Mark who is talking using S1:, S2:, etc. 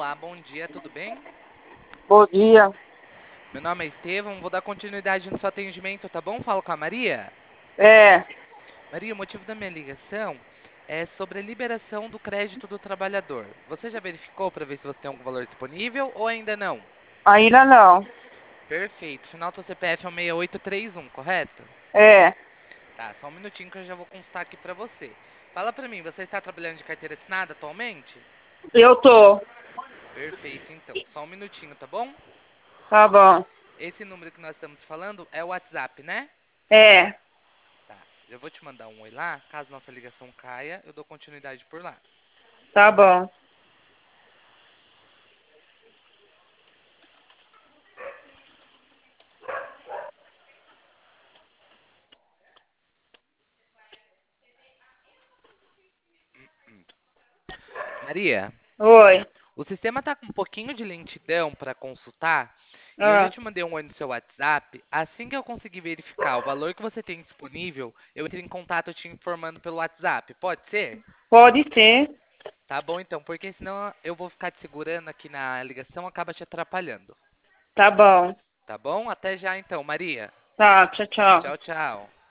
S1: Olá, bom dia, tudo bem?
S2: Bom dia.
S1: Meu nome é Estevão, vou dar continuidade no seu atendimento, tá bom? Falo com a Maria.
S2: É,
S1: Maria, o motivo da minha ligação é sobre a liberação do crédito do trabalhador. Você já verificou para ver se você tem algum valor disponível ou ainda não?
S2: ainda não.
S1: Perfeito. Final do seu CPF é o 6831, correto?
S2: É,
S1: Tá, só um minutinho que eu já vou constar aqui para você. Fala para mim, você está trabalhando de carteira assinada atualmente?
S2: eu tô.
S1: Perfeito, então. Só um minutinho, tá bom?
S2: Tá bom.
S1: Esse número que nós estamos falando é o WhatsApp, né?
S2: É,
S1: Tá. Eu vou te mandar um oi lá. Caso nossa ligação caia, eu dou continuidade por lá.
S2: tá bom.
S1: Maria,
S2: Oi.
S1: o sistema está com um pouquinho de lentidão para consultar e eu já
S2: Ah,
S1: te mandei um oi no seu WhatsApp. Assim que eu conseguir verificar o valor que você tem disponível, eu entro em contato te informando pelo WhatsApp. Pode ser?
S2: pode ser.
S1: Tá bom então, porque senão eu vou ficar te segurando aqui na ligação, acaba te atrapalhando.
S2: Tá bom.
S1: Tá bom? Até já então, Maria.
S2: Tá, tchau, tchau.
S1: Tchau, tchau.